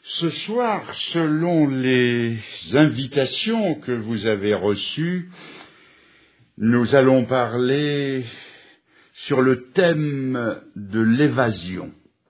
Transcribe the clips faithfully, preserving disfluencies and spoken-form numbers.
Ce soir, selon les invitations que vous avez reçues, nous allons parler sur le thème de l'évasion.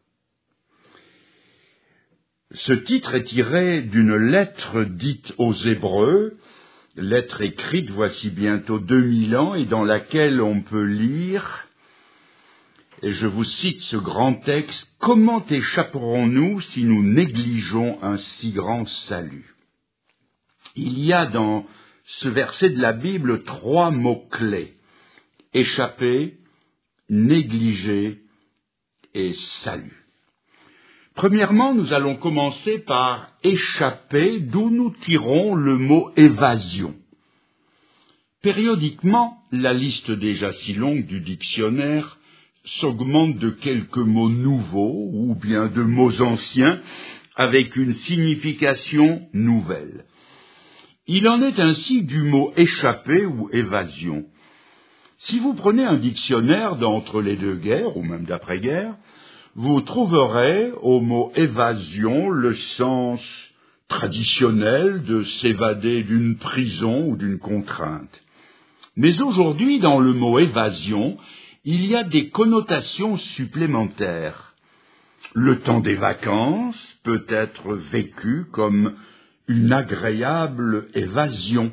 Ce titre est tiré d'une lettre dite aux Hébreux, lettre écrite voici bientôt deux mille ans et dans laquelle on peut lire, et je vous cite ce grand texte, « Comment échapperons-nous si nous négligeons un si grand salut ?» Il y a dans ce verset de la Bible trois mots-clés, échapper, négliger et salut. Premièrement, nous allons commencer par échapper, d'où nous tirons le mot évasion. Périodiquement, la liste déjà si longue du dictionnaire s'augmente de quelques mots nouveaux ou bien de mots anciens avec une signification nouvelle. Il en est ainsi du mot échapper ou évasion. Si vous prenez un dictionnaire d'entre les deux guerres ou même d'après-guerre, vous trouverez au mot évasion le sens traditionnel de s'évader d'une prison ou d'une contrainte. Mais aujourd'hui, dans le mot évasion, il y a des connotations supplémentaires. Le temps des vacances peut être vécu comme une agréable évasion.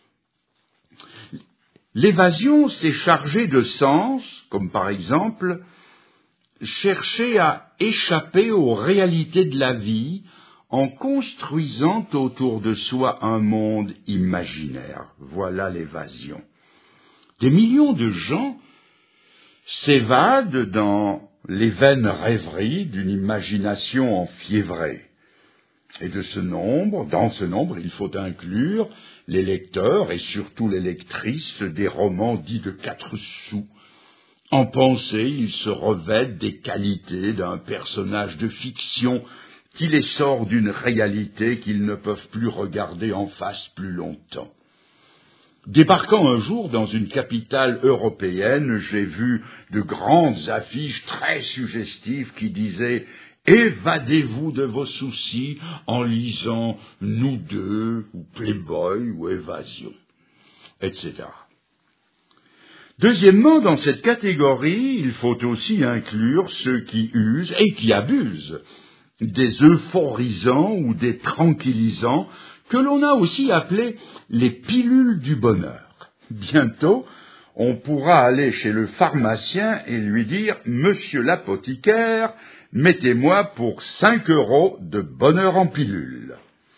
L'évasion, c'est chargé de sens, comme par exemple chercher à échapper aux réalités de la vie en construisant autour de soi un monde imaginaire. Voilà l'évasion. Des millions de gens s'évadent dans les vaines rêveries d'une imagination enfiévrée. Et de ce nombre, dans ce nombre, il faut inclure les lecteurs et surtout les lectrices des romans dits de quatre sous. En pensée, ils se revêtent des qualités d'un personnage de fiction qui les sort d'une réalité qu'ils ne peuvent plus regarder en face plus longtemps. Débarquant un jour dans une capitale européenne, j'ai vu de grandes affiches très suggestives qui disaient « Évadez-vous de vos soucis en lisant Nous deux, ou Playboy, ou Évasion, et cetera » Deuxièmement, dans cette catégorie, il faut aussi inclure ceux qui usent et qui abusent des euphorisants ou des tranquillisants que l'on a aussi appelés les pilules du bonheur. Bientôt, on pourra aller chez le pharmacien et lui dire « Monsieur l'apothicaire, mettez-moi pour cinq euros de bonheur en pilule ».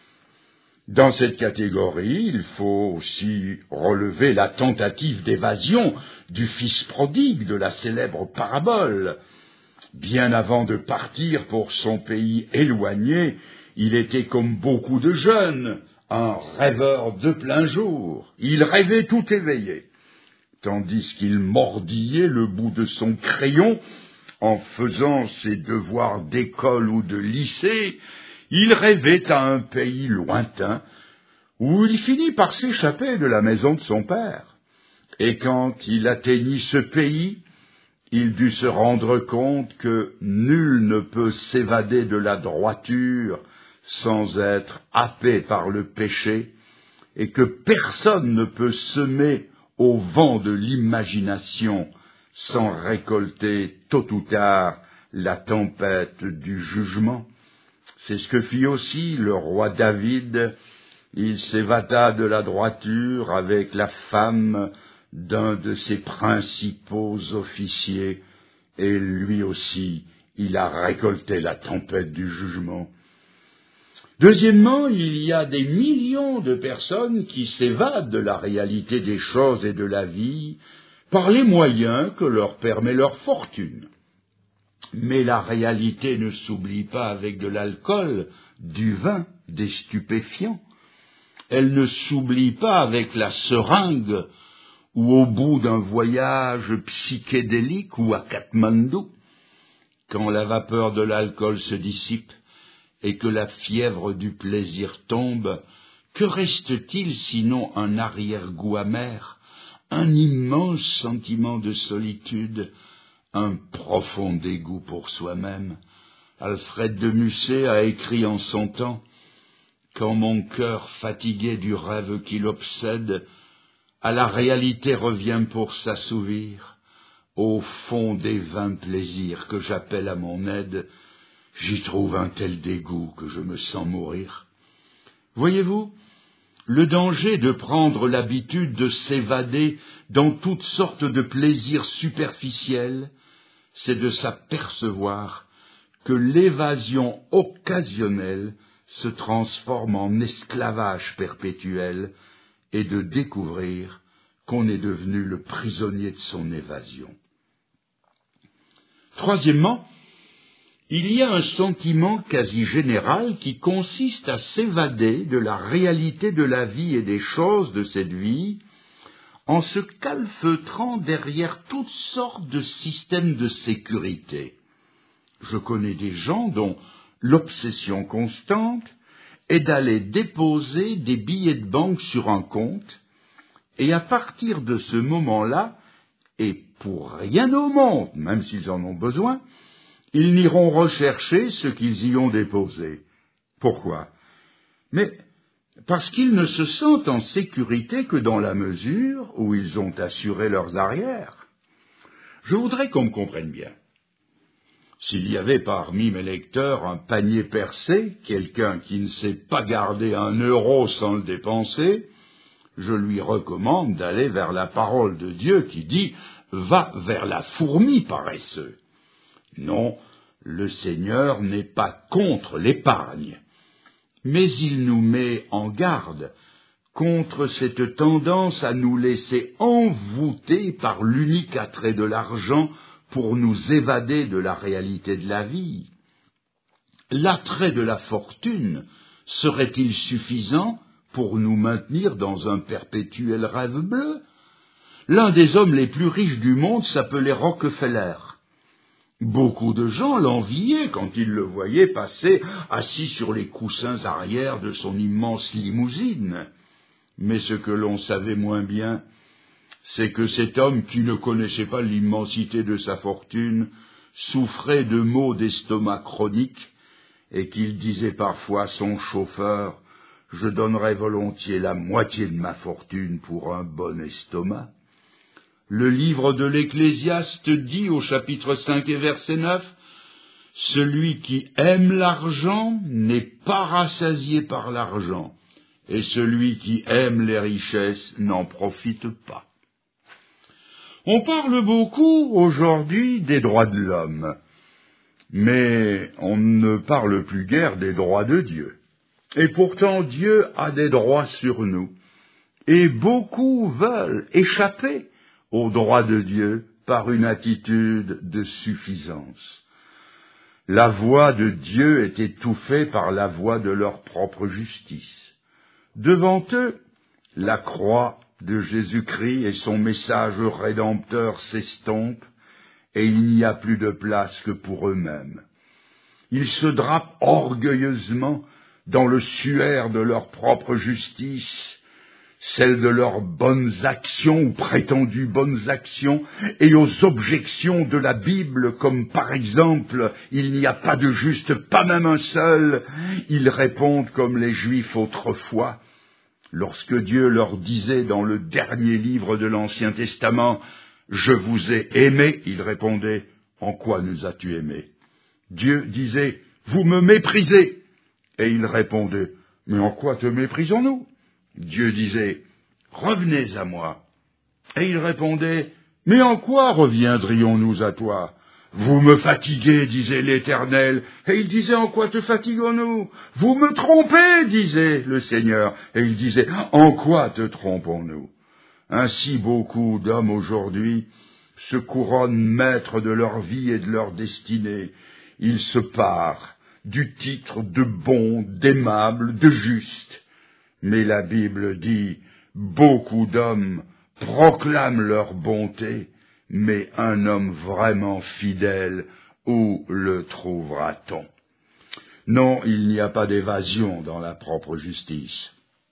Dans cette catégorie, il faut aussi relever la tentative d'évasion du fils prodigue de la célèbre parabole. Bien avant de partir pour son pays éloigné, il était comme beaucoup de jeunes, un rêveur de plein jour. Il rêvait tout éveillé, tandis qu'il mordillait le bout de son crayon en faisant ses devoirs d'école ou de lycée. Il rêvait à un pays lointain où il finit par s'échapper de la maison de son père. Et quand il atteignit ce pays, il dut se rendre compte que nul ne peut s'évader de la droiture sans être happé par le péché, et que personne ne peut semer au vent de l'imagination sans récolter tôt ou tard la tempête du jugement. C'est ce que fit aussi le roi David. Il s'évada de la droiture avec la femme d'un de ses principaux officiers, et lui aussi, il a récolté la tempête du jugement. Deuxièmement, il y a des millions de personnes qui s'évadent de la réalité des choses et de la vie par les moyens que leur permet leur fortune. Mais la réalité ne s'oublie pas avec de l'alcool, du vin, des stupéfiants. Elle ne s'oublie pas avec la seringue ou au bout d'un voyage psychédélique ou à Katmandou. Quand la vapeur de l'alcool se dissipe et que la fièvre du plaisir tombe, que reste-t-il sinon un arrière-goût amer, un immense sentiment de solitude, un profond dégoût pour soi-même, Alfred de Musset a écrit en son temps « Quand mon cœur fatigué du rêve qui l'obsède, à la réalité revient pour s'assouvir, au fond des vains plaisirs que j'appelle à mon aide, j'y trouve un tel dégoût que je me sens mourir. » Voyez-vous, le danger de prendre l'habitude de s'évader dans toutes sortes de plaisirs superficiels, c'est de s'apercevoir que l'évasion occasionnelle se transforme en esclavage perpétuel et de découvrir qu'on est devenu le prisonnier de son évasion. Troisièmement, il y a un sentiment quasi général qui consiste à s'évader de la réalité de la vie et des choses de cette vie en se calfeutrant derrière toutes sortes de systèmes de sécurité. Je connais des gens dont l'obsession constante est d'aller déposer des billets de banque sur un compte, et à partir de ce moment-là, et pour rien au monde, même s'ils en ont besoin, ils n'iront rechercher ce qu'ils y ont déposé. Pourquoi? Mais parce qu'ils ne se sentent en sécurité que dans la mesure où ils ont assuré leurs arrières. Je voudrais qu'on me comprenne bien. S'il y avait parmi mes lecteurs un panier percé, quelqu'un qui ne sait pas garder un euro sans le dépenser, je lui recommande d'aller vers la parole de Dieu qui dit « Va vers la fourmi paresseux ». Non, le Seigneur n'est pas contre l'épargne, mais il nous met en garde contre cette tendance à nous laisser envoûter par l'unique attrait de l'argent pour nous évader de la réalité de la vie. L'attrait de la fortune serait-il suffisant pour nous maintenir dans un perpétuel rêve bleu? L'un des hommes les plus riches du monde s'appelait Rockefeller. Beaucoup de gens l'enviaient quand ils le voyaient passer assis sur les coussins arrière de son immense limousine. Mais ce que l'on savait moins bien, c'est que cet homme qui ne connaissait pas l'immensité de sa fortune souffrait de maux d'estomac chroniques et qu'il disait parfois à son chauffeur « Je donnerais volontiers la moitié de ma fortune pour un bon estomac ». Le livre de l'Ecclésiaste dit au chapitre cinq et verset neuf « Celui qui aime l'argent n'est pas rassasié par l'argent, et celui qui aime les richesses n'en profite pas. » On parle beaucoup aujourd'hui des droits de l'homme, mais on ne parle plus guère des droits de Dieu. Et pourtant Dieu a des droits sur nous, et beaucoup veulent échapper aux droits de Dieu par une attitude de suffisance. La voix de Dieu est étouffée par la voix de leur propre justice. Devant eux, la croix de Jésus-Christ et son message rédempteur s'estompent, et il n'y a plus de place que pour eux-mêmes. Ils se drapent orgueilleusement dans le suaire de leur propre justice, celle de leurs bonnes actions ou prétendues bonnes actions, et aux objections de la Bible, comme par exemple « il n'y a pas de juste, pas même un seul », ils répondent comme les Juifs autrefois. Lorsque Dieu leur disait dans le dernier livre de l'Ancien Testament « Je vous ai aimés », ils répondaient « En quoi nous as-tu aimés ?» Dieu disait « Vous me méprisez », et ils répondaient « Mais en quoi te méprisons-nous » Dieu disait « Revenez à moi ». Et ils répondaient « Mais en quoi reviendrions-nous à toi » Vous me fatiguez, disait l'Éternel. Et il disait, en quoi te fatiguons-nous? Vous me trompez, disait le Seigneur. Et il disait, en quoi te trompons-nous? Ainsi beaucoup d'hommes aujourd'hui se couronnent maîtres de leur vie et de leur destinée. Ils se parent du titre de bon, d'aimable, de juste. Mais la Bible dit, beaucoup d'hommes proclament leur bonté, mais un homme vraiment fidèle, où le trouvera-t-on? Non, il n'y a pas d'évasion dans la propre justice.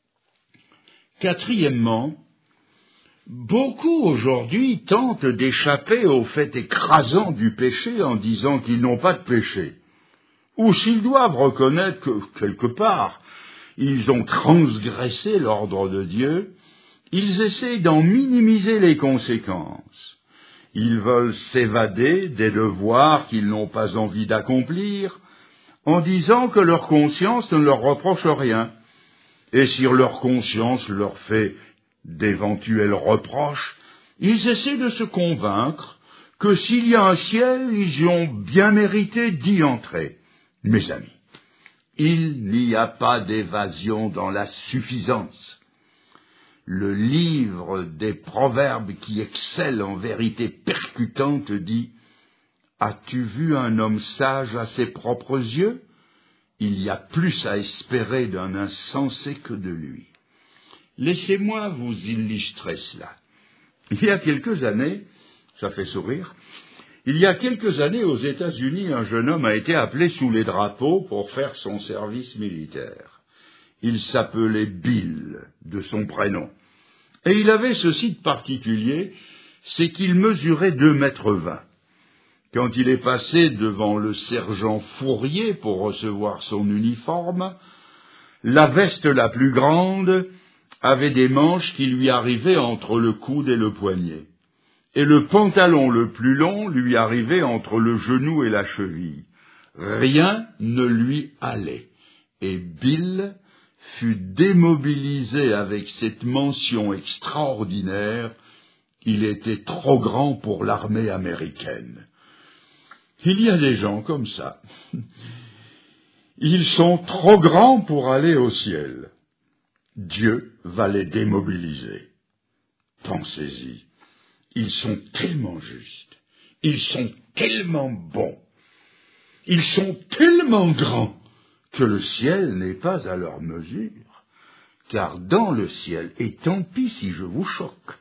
Quatrièmement, beaucoup aujourd'hui tentent d'échapper au fait écrasant du péché en disant qu'ils n'ont pas de péché. ou s'ils doivent reconnaître que, quelque part, ils ont transgressé l'ordre de Dieu, ils essaient d'en minimiser les conséquences. Ils veulent s'évader des devoirs qu'ils n'ont pas envie d'accomplir, en disant que leur conscience ne leur reproche rien. Et si leur conscience leur fait d'éventuels reproches, ils essaient de se convaincre que s'il y a un ciel, ils ont bien mérité d'y entrer. Mes amis, il n'y a pas d'évasion dans la suffisance. Le livre des Proverbes qui excelle en vérité percutante dit « As-tu vu un homme sage à ses propres yeux ? Il y a plus à espérer d'un insensé que de lui. » Laissez-moi vous illustrer cela. Il y a quelques années, ça fait sourire, il y a quelques années aux États-Unis, un jeune homme a été appelé sous les drapeaux pour faire son service militaire. Il s'appelait Bill, de son prénom. Et il avait ceci de particulier, c'est qu'il mesurait deux mètres vingt. Quand il est passé devant le sergent Fourier pour recevoir son uniforme, la veste la plus grande avait des manches qui lui arrivaient entre le coude et le poignet, et le pantalon le plus long lui arrivait entre le genou et la cheville. Rien ne lui allait, et Bill fut démobilisé avec cette mention extraordinaire « Il était trop grand pour l'armée américaine ». Il y a des gens comme ça. Ils sont trop grands pour aller au ciel. Dieu va les démobiliser. Pensez-y. Ils sont tellement justes. Ils sont tellement bons. Ils sont tellement grands que le ciel n'est pas à leur mesure. Car dans le ciel, et tant pis si je vous choque,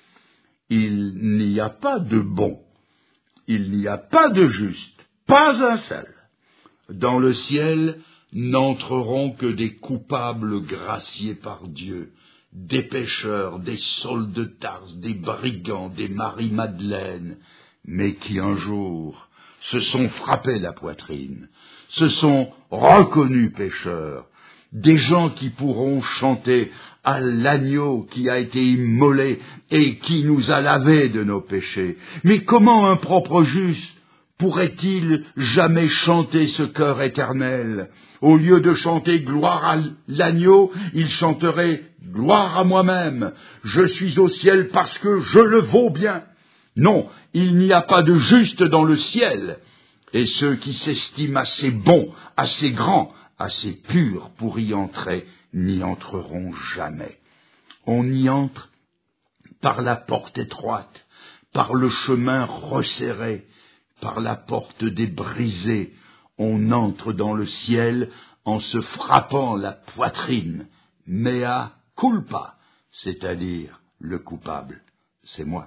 il n'y a pas de bons. Il n'y a pas de juste, pas un seul. Dans le ciel n'entreront que des coupables graciés par Dieu, des pécheurs, des Sauls de Tarse, des brigands, des Marie-Madeleine, mais qui un jour se sont frappés la poitrine, se sont reconnus pécheurs, des gens qui pourront chanter à l'agneau qui a été immolé et qui nous a lavés de nos péchés. Mais comment un propre juste pourrait-il jamais chanter ce chœur éternel? Au lieu de chanter gloire à l'agneau, il chanterait gloire à moi-même. Je suis au ciel parce que je le vaux bien. Non, il n'y a pas de juste dans le ciel. Et ceux qui s'estiment assez bons, assez grands, assez purs pour y entrer, n'y entreront jamais. On y entre par la porte étroite, par le chemin resserré, par la porte des brisés. On entre dans le ciel en se frappant la poitrine. Mea culpa, c'est-à-dire le coupable, c'est moi.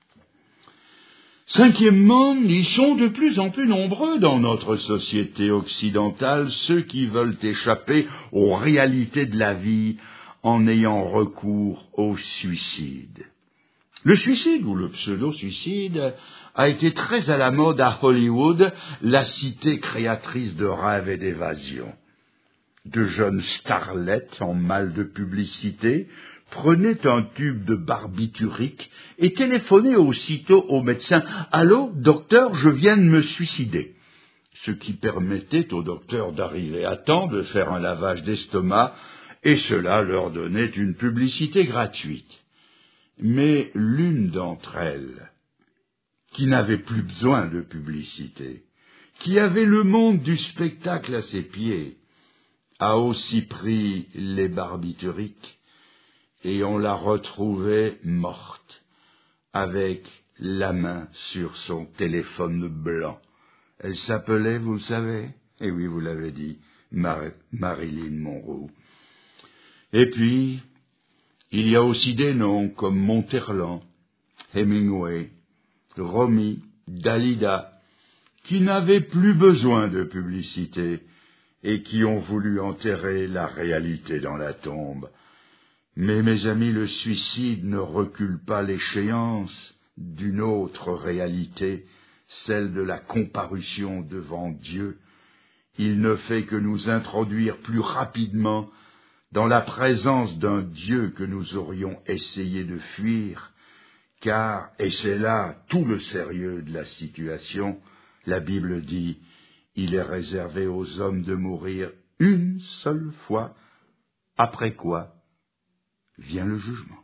Cinquièmement, ils sont de plus en plus nombreux dans notre société occidentale, ceux qui veulent échapper aux réalités de la vie en ayant recours au suicide. Le suicide, ou le pseudo-suicide, a été très à la mode à Hollywood, la cité créatrice de rêves et d'évasion. De jeunes starlettes en mal de publicité prenaient un tube de barbiturique et téléphonaient aussitôt au médecin « Allô, docteur, je viens de me suicider », ce qui permettait au docteur d'arriver à temps, de faire un lavage d'estomac, et cela leur donnait une publicité gratuite. Mais l'une d'entre elles, qui n'avait plus besoin de publicité, qui avait le monde du spectacle à ses pieds, a aussi pris les barbituriques, et on la retrouvait morte, avec la main sur son téléphone blanc. Elle s'appelait, vous le savez, eh oui, vous l'avez dit, Mar- Marilyn Monroe. Et puis, il y a aussi des noms comme Monterland, Hemingway, Romy, Dalida, qui n'avaient plus besoin de publicité et qui ont voulu enterrer la réalité dans la tombe. Mais, mes amis, le suicide ne recule pas l'échéance d'une autre réalité, celle de la comparution devant Dieu. il ne fait que nous introduire plus rapidement dans la présence d'un Dieu que nous aurions essayé de fuir, car, et c'est là tout le sérieux de la situation, la Bible dit, il est réservé aux hommes de mourir une seule fois, après quoi vient le jugement.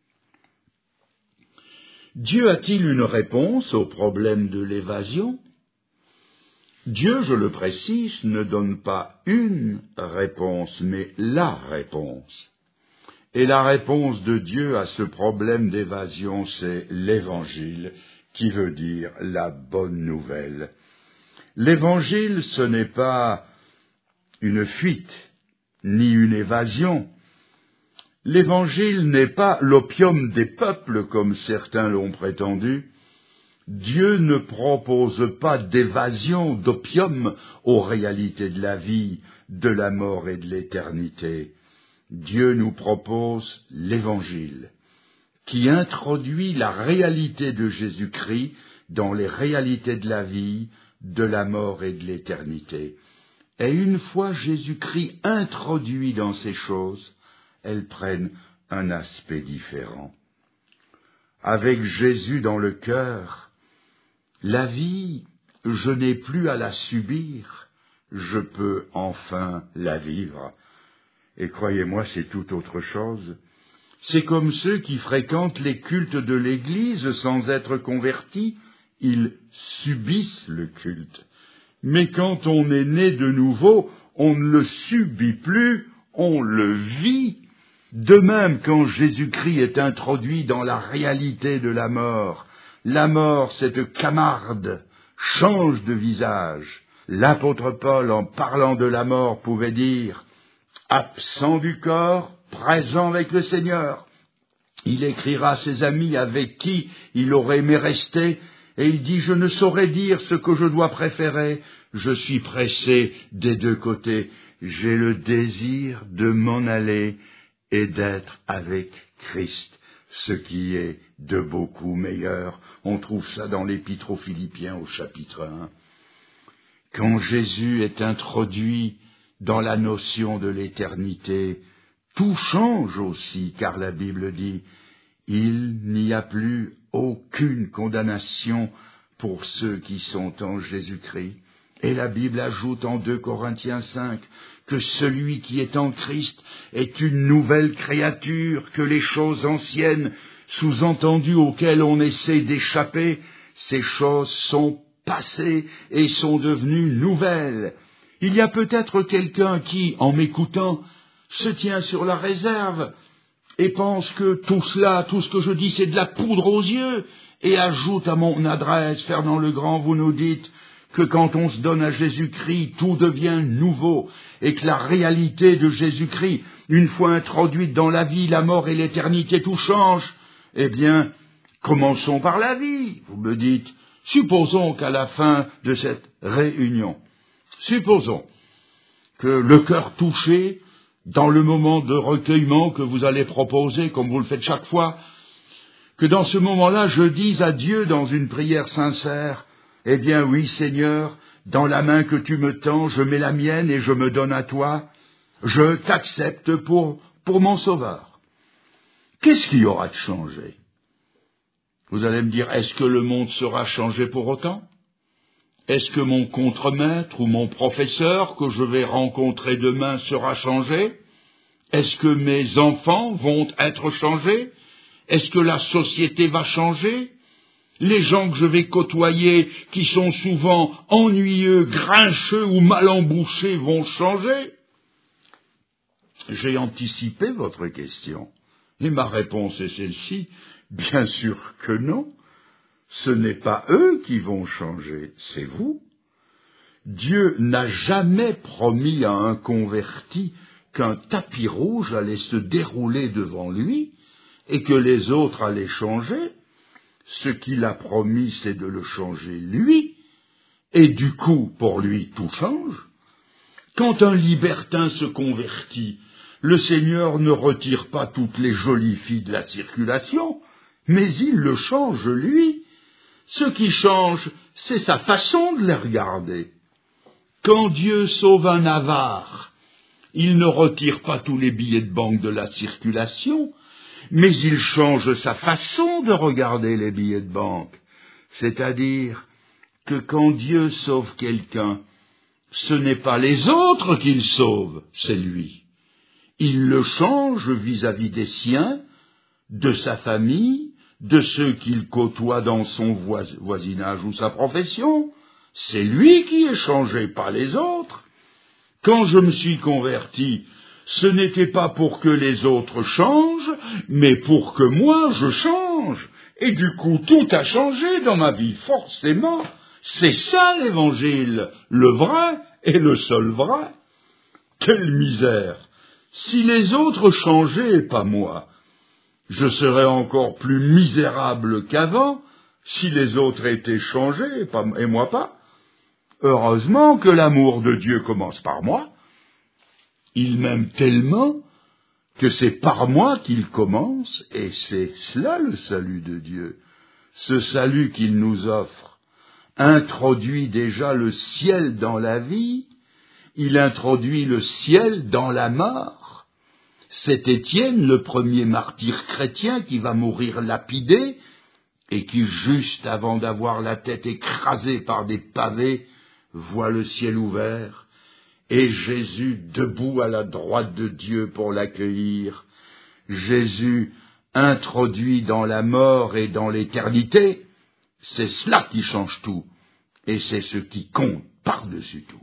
Dieu a-t-il une réponse au problème de l'évasion ? Dieu, je le précise, ne donne pas une réponse, mais la réponse. Et la réponse de Dieu à ce problème d'évasion, c'est l'Évangile, qui veut dire la bonne nouvelle. L'Évangile, ce n'est pas une fuite, ni une évasion. L'Évangile n'est pas l'opium des peuples, comme certains l'ont prétendu. Dieu ne propose pas d'évasion, d'opium aux réalités de la vie, de la mort et de l'éternité. Dieu nous propose l'Évangile, qui introduit la réalité de Jésus-Christ dans les réalités de la vie, de la mort et de l'éternité. Et une fois Jésus-Christ introduit dans ces choses, elles prennent un aspect différent. Avec Jésus dans le cœur, la vie, je n'ai plus à la subir, je peux enfin la vivre. Et croyez-moi, c'est tout autre chose. C'est comme ceux qui fréquentent les cultes de l'Église sans être convertis, ils subissent le culte. Mais quand on est né de nouveau, on ne le subit plus, on le vit. De même, quand Jésus-Christ est introduit dans la réalité de la mort, la mort, cette camarde, change de visage. L'apôtre Paul, en parlant de la mort, pouvait dire « absent du corps, présent avec le Seigneur ». Il écrira à ses amis avec qui il aurait aimé rester, et il dit « je ne saurais dire ce que je dois préférer, je suis pressé des deux côtés, j'ai le désir de m'en aller et d'être avec Christ ». Ce qui est de beaucoup meilleur. On trouve ça dans l'Épître aux Philippiens au chapitre un. Quand Jésus est introduit dans la notion de l'éternité, tout change aussi, car la Bible dit « il n'y a plus aucune condamnation pour ceux qui sont en Jésus-Christ ». Et la Bible ajoute en deux Corinthiens cinq que celui qui est en Christ est une nouvelle créature, que les choses anciennes, sous-entendues auxquelles on essaie d'échapper, ces choses sont passées et sont devenues nouvelles. Il y a peut-être quelqu'un qui, en m'écoutant, se tient sur la réserve et pense que tout cela, tout ce que je dis, c'est de la poudre aux yeux, et ajoute à mon adresse, Fernand Legrand, vous nous dites que quand on se donne à Jésus-Christ, tout devient nouveau, et que la réalité de Jésus-Christ, une fois introduite dans la vie, la mort et l'éternité, tout change. Eh bien, commençons par la vie, vous me dites. Supposons qu'à la fin de cette réunion, supposons que le cœur touché, dans le moment de recueillement que vous allez proposer, comme vous le faites chaque fois, que dans ce moment-là, je dise à Dieu dans une prière sincère, eh bien oui, Seigneur, dans la main que tu me tends, je mets la mienne et je me donne à toi. Je t'accepte pour, pour mon sauveur. Qu'est-ce qu'il y aura de changé ? Vous allez me dire, est-ce que le monde sera changé pour autant ? Est-ce que mon contremaître ou mon professeur que je vais rencontrer demain sera changé ? Est-ce que mes enfants vont être changés ? Est-ce que la société va changer ? Les gens que je vais côtoyer, qui sont souvent ennuyeux, grincheux ou mal embouchés, vont changer ? J'ai anticipé votre question, et ma réponse est celle-ci. Bien sûr que non. Ce n'est pas eux qui vont changer, c'est vous. Dieu n'a jamais promis à un converti qu'un tapis rouge allait se dérouler devant lui et que les autres allaient changer. Ce qu'il a promis, c'est de le changer lui, et du coup, pour lui, tout change. Quand un libertin se convertit, le Seigneur ne retire pas toutes les jolies filles de la circulation, mais il le change lui. Ce qui change, c'est sa façon de les regarder. Quand Dieu sauve un avare, il ne retire pas tous les billets de banque de la circulation, mais il change sa façon de regarder les billets de banque. C'est-à-dire que quand Dieu sauve quelqu'un, ce n'est pas les autres qu'il sauve, c'est lui. Il le change vis-à-vis des siens, de sa famille, de ceux qu'il côtoie dans son voisinage ou sa profession. C'est lui qui est changé, pas les autres. Quand je me suis converti, ce n'était pas pour que les autres changent, mais pour que moi je change. Et du coup, tout a changé dans ma vie, forcément. C'est ça l'évangile, le vrai et le seul vrai. Quelle misère! Si les autres changeaient et pas moi, je serais encore plus misérable qu'avant si les autres étaient changés et, pas, et moi pas. Heureusement que l'amour de Dieu commence par moi. Il m'aime tellement que c'est par moi qu'il commence, et c'est cela le salut de Dieu. Ce salut qu'il nous offre introduit déjà le ciel dans la vie, il introduit le ciel dans la mort. C'est Étienne, le premier martyr chrétien, qui va mourir lapidé, et qui, juste avant d'avoir la tête écrasée par des pavés, voit le ciel ouvert, et Jésus debout à la droite de Dieu pour l'accueillir. Jésus introduit dans la mort et dans l'éternité, c'est cela qui change tout, et c'est ce qui compte par-dessus tout.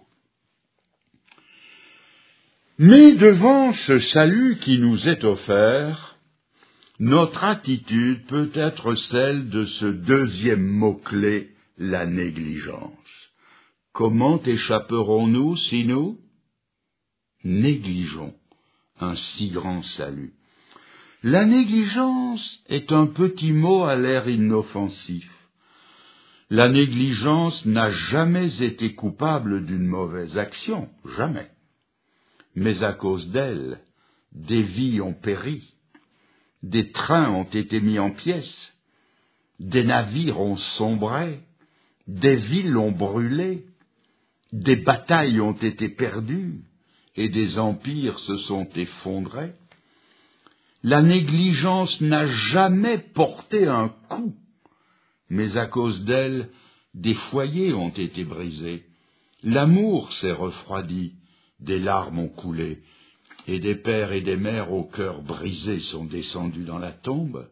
Mais devant ce salut qui nous est offert, notre attitude peut être celle de ce deuxième mot-clé, la négligence. Comment échapperons-nous si nous négligeons un si grand salut? La négligence est un petit mot à l'air inoffensif. La négligence n'a jamais été coupable d'une mauvaise action, jamais. Mais à cause d'elle, des vies ont péri, des trains ont été mis en pièces, des navires ont sombré, des villes ont brûlé, des batailles ont été perdues et des empires se sont effondrés. La négligence n'a jamais porté un coup, mais à cause d'elle, des foyers ont été brisés. L'amour s'est refroidi, des larmes ont coulé, et des pères et des mères au cœur brisé sont descendus dans la tombe.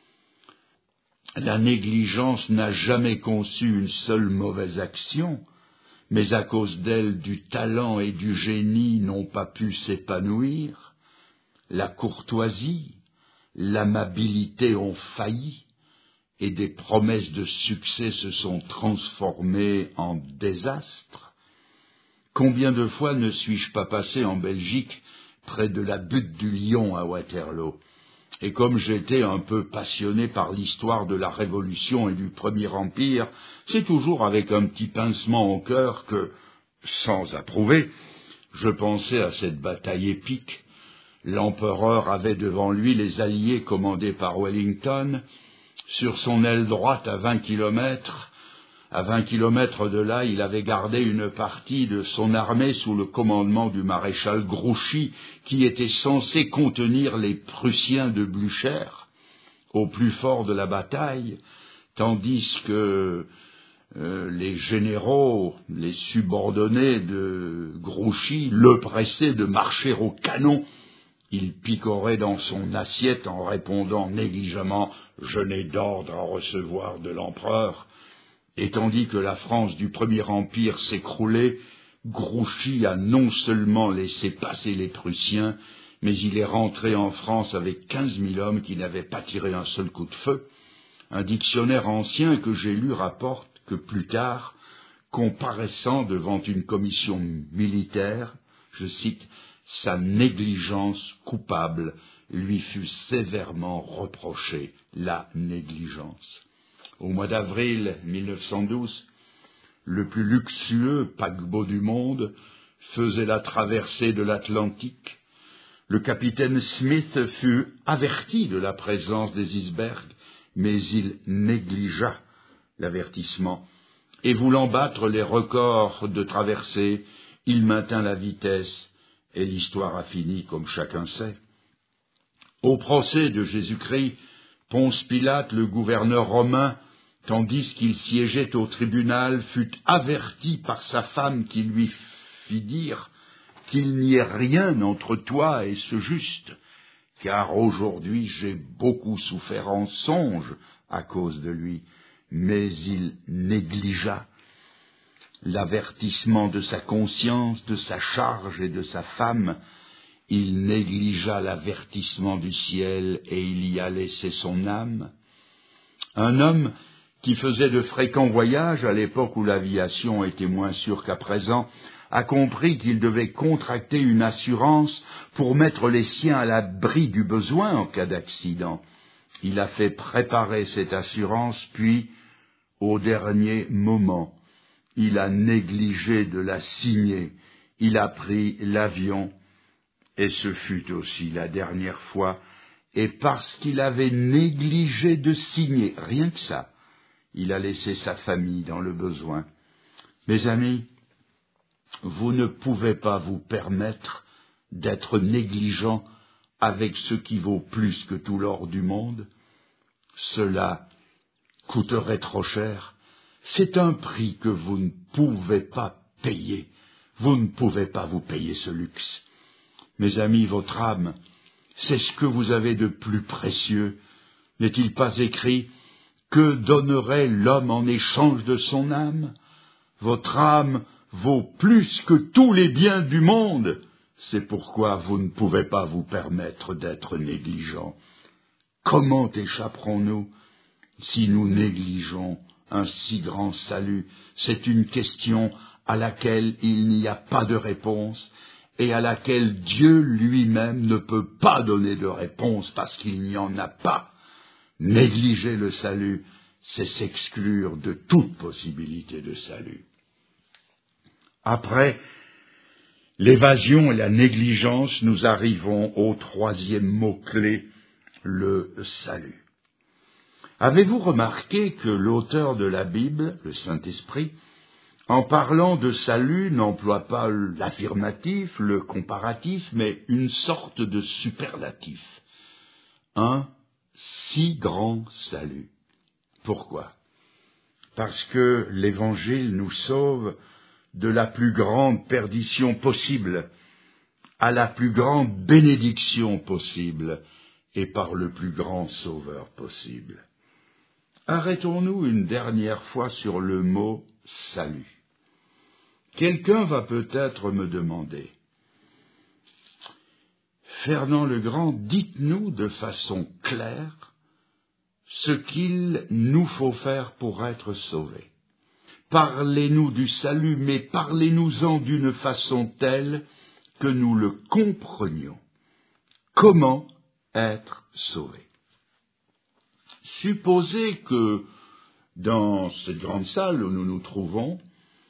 La négligence n'a jamais conçu une seule mauvaise action, mais à cause d'elle, du talent et du génie n'ont pas pu s'épanouir. La courtoisie, l'amabilité ont failli, et des promesses de succès se sont transformées en désastres. Combien de fois ne suis-je pas passé en Belgique près de la butte du Lion à Waterloo? Et comme j'étais un peu passionné par l'histoire de la Révolution et du Premier Empire, c'est toujours avec un petit pincement au cœur que, sans approuver, je pensais à cette bataille épique. L'empereur avait devant lui les alliés commandés par Wellington. Sur son aile droite, à vingt kilomètres, à vingt kilomètres de là, il avait gardé une partie de son armée sous le commandement du maréchal Grouchy, qui était censé contenir les Prussiens de Blücher au plus fort de la bataille, tandis que euh, les généraux, les subordonnés de Grouchy, le pressaient de marcher au canon. Il picorait dans son assiette en répondant négligemment « Je n'ai d'ordre à recevoir de l'empereur ». Et tandis que la France du Premier Empire s'écroulait, Grouchy a non seulement laissé passer les Prussiens, mais il est rentré en France avec quinze mille hommes qui n'avaient pas tiré un seul coup de feu. Un dictionnaire ancien que j'ai lu rapporte que plus tard, comparaissant devant une commission militaire, je cite, « sa négligence coupable lui fut sévèrement reprochée, la négligence ». Au mois d'avril mille neuf cent douze, le plus luxueux paquebot du monde faisait la traversée de l'Atlantique. Le capitaine Smith fut averti de la présence des icebergs, mais il négligea l'avertissement et voulant battre les records de traversée, il maintint la vitesse, et l'histoire a fini comme chacun sait. Au procès de Jésus-Christ, Ponce Pilate, le gouverneur romain, tandis qu'il siégeait au tribunal, fut averti par sa femme qui lui fit dire qu'il n'y ait rien entre toi et ce juste, car aujourd'hui j'ai beaucoup souffert en songe à cause de lui. Mais il négligea l'avertissement de sa conscience, de sa charge et de sa femme. Il négligea l'avertissement du ciel et il y a laissé son âme. Un homme qui faisait de fréquents voyages à l'époque où l'aviation était moins sûre qu'à présent, a compris qu'il devait contracter une assurance pour mettre les siens à l'abri du besoin en cas d'accident. Il a fait préparer cette assurance, puis, au dernier moment, il a négligé de la signer. Il a pris l'avion, et ce fut aussi la dernière fois, et parce qu'il avait négligé de signer, rien que ça, il a laissé sa famille dans le besoin. Mes amis, vous ne pouvez pas vous permettre d'être négligent avec ce qui vaut plus que tout l'or du monde. Cela coûterait trop cher. C'est un prix que vous ne pouvez pas payer. Vous ne pouvez pas vous payer ce luxe. Mes amis, votre âme, c'est ce que vous avez de plus précieux. N'est-il pas écrit « Que donnerait l'homme en échange de son âme ?» Votre âme vaut plus que tous les biens du monde. C'est pourquoi vous ne pouvez pas vous permettre d'être négligent. Comment échapperons-nous si nous négligeons un si grand salut? C'est une question à laquelle il n'y a pas de réponse et à laquelle Dieu lui-même ne peut pas donner de réponse parce qu'il n'y en a pas. Négliger le salut, c'est s'exclure de toute possibilité de salut. Après l'évasion et la négligence, nous arrivons au troisième mot-clé, le salut. Avez-vous remarqué que l'auteur de la Bible, le Saint-Esprit, en parlant de salut, n'emploie pas l'affirmatif, le comparatif, mais une sorte de superlatif. Un si grand salut. Pourquoi? Parce que l'Évangile nous sauve de la plus grande perdition possible à la plus grande bénédiction possible et par le plus grand sauveur possible. Arrêtons-nous une dernière fois sur le mot « salut ». Quelqu'un va peut-être me demander « Fernand le Grand, dites-nous de façon claire ce qu'il nous faut faire pour être sauvés. Parlez-nous du salut, mais parlez-nous-en d'une façon telle que nous le comprenions. Comment être sauvés? Supposez que, dans cette grande salle où nous nous trouvons,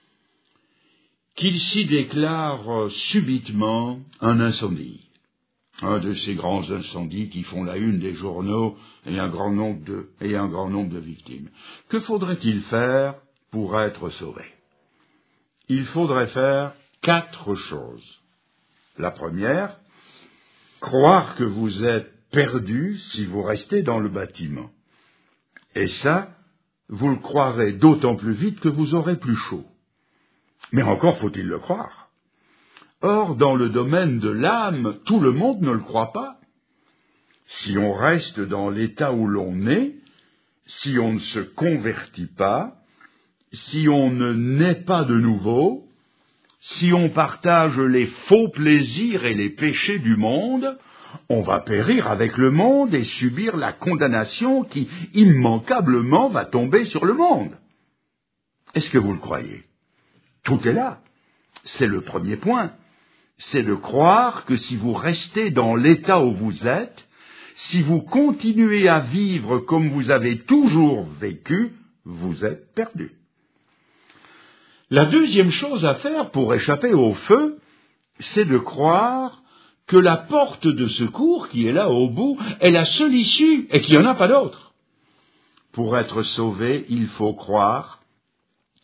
qu'il s'y déclare subitement un incendie. Un de ces grands incendies qui font la une des journaux et un grand nombre de, et un grand nombre de victimes. Que faudrait-il faire pour être sauvé? Il faudrait faire quatre choses. La première, croire que vous êtes perdu si vous restez dans le bâtiment. Et ça, vous le croirez d'autant plus vite que vous aurez plus chaud. Mais encore faut-il le croire. Or, dans le domaine de l'âme, tout le monde ne le croit pas. Si on reste dans l'état où l'on est, si on ne se convertit pas, si on ne naît pas de nouveau, si on partage les faux plaisirs et les péchés du monde, on va périr avec le monde et subir la condamnation qui, immanquablement, va tomber sur le monde. Est-ce que vous le croyez? Tout est là. C'est le premier point. C'est de croire que si vous restez dans l'état où vous êtes, si vous continuez à vivre comme vous avez toujours vécu, vous êtes perdu. La deuxième chose à faire pour échapper au feu, c'est de croire que la porte de secours qui est là au bout est la seule issue et qu'il n'y en a pas d'autre. Pour être sauvé, il faut croire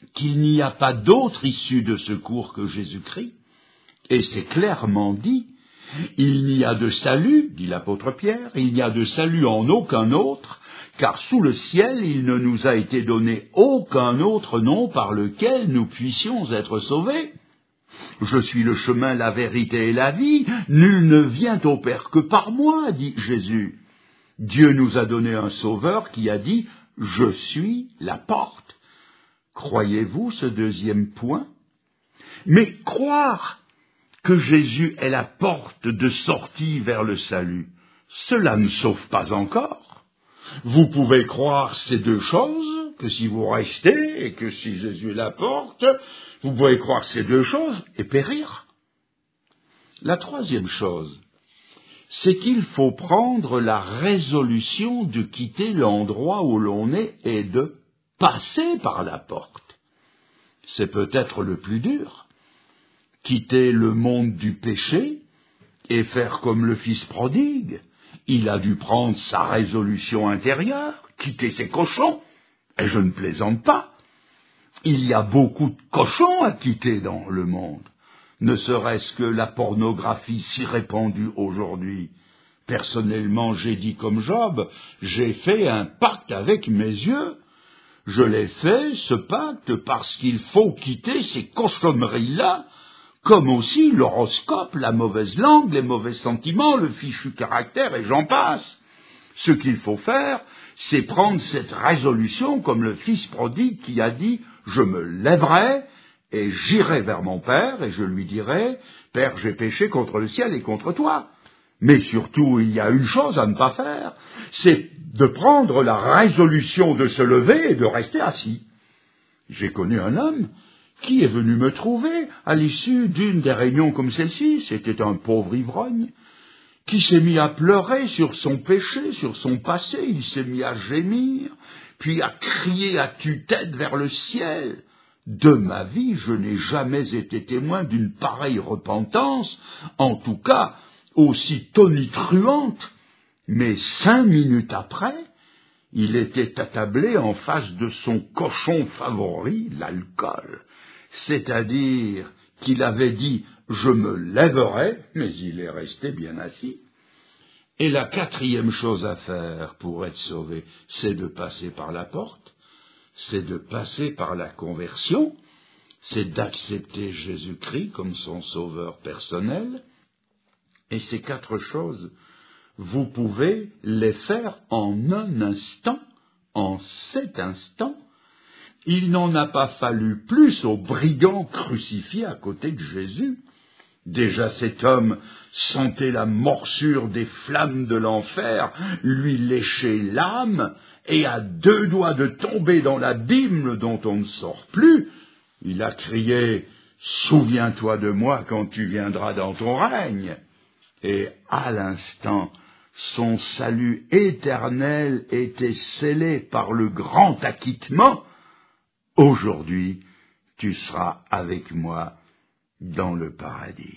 qu'il n'y a pas d'autre issue de secours que Jésus-Christ, et c'est clairement dit. Il n'y a de salut, dit l'apôtre Pierre, il n'y a de salut en aucun autre, car sous le ciel il ne nous a été donné aucun autre nom par lequel nous puissions être sauvés. Je suis le chemin, la vérité et la vie, nul ne vient au Père que par moi, dit Jésus. Dieu nous a donné un sauveur qui a dit « Je suis la porte ». Croyez-vous ce deuxième point? Mais croire que Jésus est la porte de sortie vers le salut, cela ne sauve pas encore. Vous pouvez croire ces deux choses, que si vous restez et que si Jésus est la porte, vous pouvez croire ces deux choses et périr. La troisième chose, c'est qu'il faut prendre la résolution de quitter l'endroit où l'on est et de passer par la porte. C'est peut-être le plus dur. Quitter le monde du péché et faire comme le fils prodigue. Il a dû prendre sa résolution intérieure, quitter ses cochons, et je ne plaisante pas. Il y a beaucoup de cochons à quitter dans le monde, ne serait-ce que la pornographie si répandue aujourd'hui. Personnellement, j'ai dit comme Job, j'ai fait un pacte avec mes yeux. Je l'ai fait, ce pacte, parce qu'il faut quitter ces cochonneries-là, comme aussi l'horoscope, la mauvaise langue, les mauvais sentiments, le fichu caractère, et j'en passe. Ce qu'il faut faire, c'est prendre cette résolution comme le fils prodigue qui a dit « Je me lèverai et j'irai vers mon père et je lui dirai « Père, j'ai péché contre le ciel et contre toi ». Mais surtout, il y a une chose à ne pas faire, c'est de prendre la résolution de se lever et de rester assis. J'ai connu un homme qui est venu me trouver à l'issue d'une des réunions comme celle-ci, c'était un pauvre ivrogne, qui s'est mis à pleurer sur son péché, sur son passé, il s'est mis à gémir, puis à crier à tue-tête vers le ciel. De ma vie, je n'ai jamais été témoin d'une pareille repentance, en tout cas aussi tonitruante, mais cinq minutes après, il était attablé en face de son cochon favori, l'alcool. C'est-à-dire qu'il avait dit « je me lèverai », mais il est resté bien assis. Et la quatrième chose à faire pour être sauvé, c'est de passer par la porte, c'est de passer par la conversion, c'est d'accepter Jésus-Christ comme son sauveur personnel. Et ces quatre choses, vous pouvez les faire en un instant, en cet instant. Il n'en a pas fallu plus aux brigands crucifiés à côté de Jésus. Déjà cet homme sentait la morsure des flammes de l'enfer lui lécher l'âme, et à deux doigts de tomber dans l'abîme dont on ne sort plus, il a crié « Souviens-toi de moi quand tu viendras dans ton règne ». Et à l'instant, son salut éternel était scellé par le grand acquittement. Aujourd'hui, tu seras avec moi dans le paradis.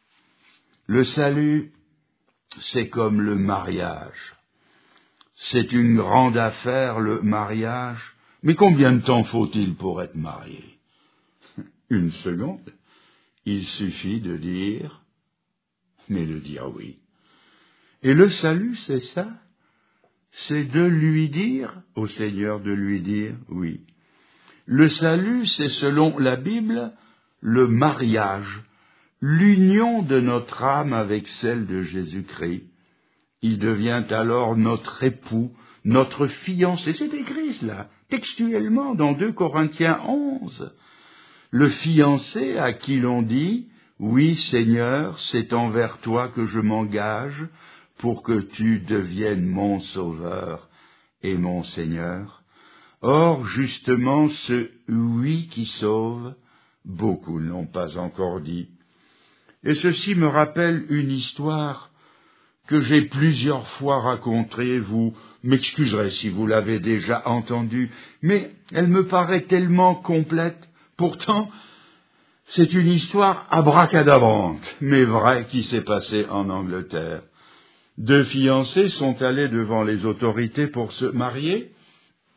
Le salut, c'est comme le mariage. C'est une grande affaire, le mariage. Mais combien de temps faut-il pour être marié? Une seconde. Il suffit de dire, mais de dire oui. Et le salut, c'est ça. C'est de lui dire, au Seigneur, de lui dire oui. Le salut, c'est selon la Bible, le mariage, l'union de notre âme avec celle de Jésus-Christ. Il devient alors notre époux, notre fiancé. C'est écrit cela, textuellement, dans deux Corinthiens onze. Le fiancé à qui l'on dit « Oui, Seigneur, c'est envers toi que je m'engage pour que tu deviennes mon sauveur et mon Seigneur. » Or, justement, ce « oui » qui sauve, beaucoup ne l'ont pas encore dit. Et ceci me rappelle une histoire que j'ai plusieurs fois racontée. Vous m'excuserez si vous l'avez déjà entendue, mais elle me paraît tellement complète. Pourtant, c'est une histoire abracadabrante, mais vraie, qui s'est passée en Angleterre. Deux fiancés sont allés devant les autorités pour se marier,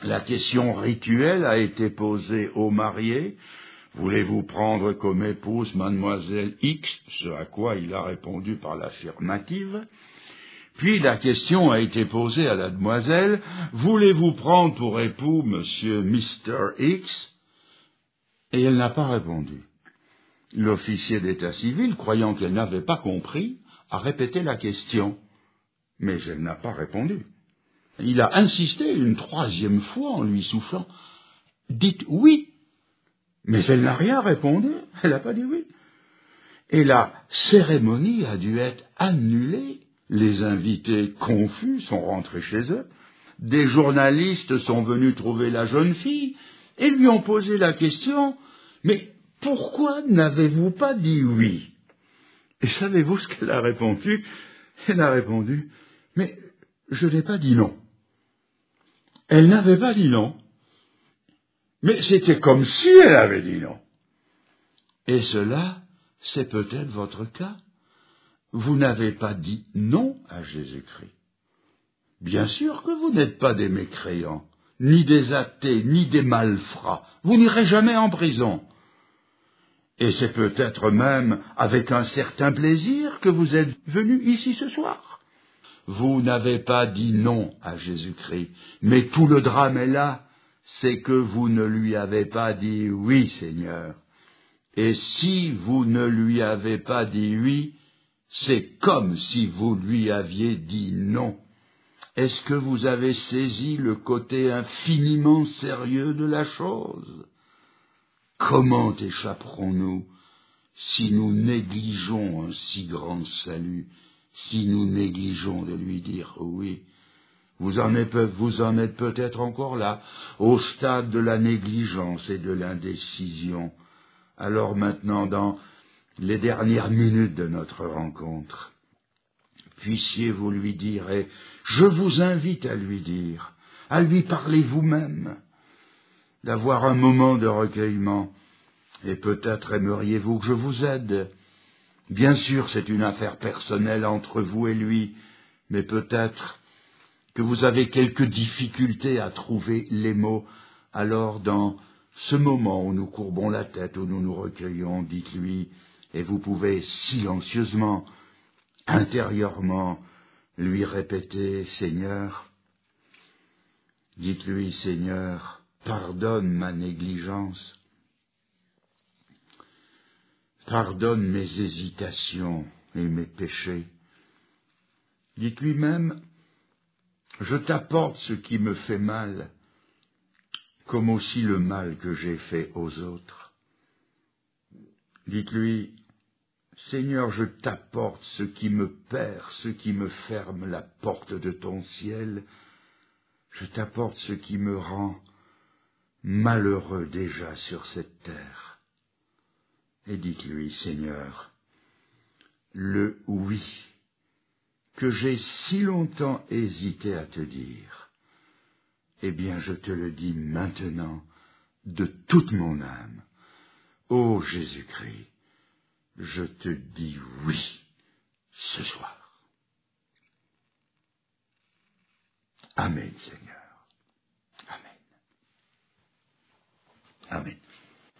La question rituelle a été posée aux mariés. Voulez-vous prendre comme épouse mademoiselle X? Ce à quoi il a répondu par l'affirmative. Puis la question a été posée à la demoiselle. Voulez-vous prendre pour époux monsieur mister X? Et elle n'a pas répondu. L'officier d'état civil, croyant qu'elle n'avait pas compris, a répété la question. Mais elle n'a pas répondu. Il a insisté une troisième fois en lui soufflant. Dites oui. Mais elle n'a rien répondu. Elle n'a pas dit oui. Et la cérémonie a dû être annulée. Les invités confus sont rentrés chez eux. Des journalistes sont venus trouver la jeune fille et lui ont posé la question. Mais pourquoi n'avez-vous pas dit oui? Et savez-vous ce qu'elle a répondu? Elle a répondu, mais je n'ai pas dit non. Elle n'avait pas dit non, mais c'était comme si elle avait dit non. Et cela, c'est peut-être votre cas. Vous n'avez pas dit non à Jésus-Christ. Bien sûr que vous n'êtes pas des mécréants, ni des athées, ni des malfrats. Vous n'irez jamais en prison. Et c'est peut-être même avec un certain plaisir que vous êtes venus ici ce soir. Vous n'avez pas dit non à Jésus-Christ, mais tout le drame est là, c'est que vous ne lui avez pas dit oui, Seigneur. Et si vous ne lui avez pas dit oui, c'est comme si vous lui aviez dit non. Est-ce que vous avez saisi le côté infiniment sérieux de la chose? Comment échapperons-nous si nous négligeons un si grand salut, si nous négligeons de lui dire oui? Vous en êtes, vous en êtes peut-être encore là, au stade de la négligence et de l'indécision. Alors maintenant, dans les dernières minutes de notre rencontre, puissiez-vous lui dire, et je vous invite à lui dire, à lui parler vous-même, d'avoir un moment de recueillement, et peut-être aimeriez-vous que je vous aide. Bien sûr, c'est une affaire personnelle entre vous et lui, mais peut-être que vous avez quelques difficultés à trouver les mots. Alors, dans ce moment où nous courbons la tête, où nous nous recueillons, dites-lui, et vous pouvez silencieusement, intérieurement, lui répéter, Seigneur, dites-lui, Seigneur, pardonne ma négligence, pardonne mes hésitations et mes péchés. Dites-lui même, je t'apporte ce qui me fait mal, comme aussi le mal que j'ai fait aux autres. Dites-lui, Seigneur, je t'apporte ce qui me perd, ce qui me ferme la porte de ton ciel. Je t'apporte ce qui me rend malheureux déjà sur cette terre. Et dites-lui, Seigneur, le oui que j'ai si longtemps hésité à te dire, eh bien je te le dis maintenant de toute mon âme. Ô Jésus-Christ, je te dis oui ce soir. Amen, Seigneur. Amen. Amen.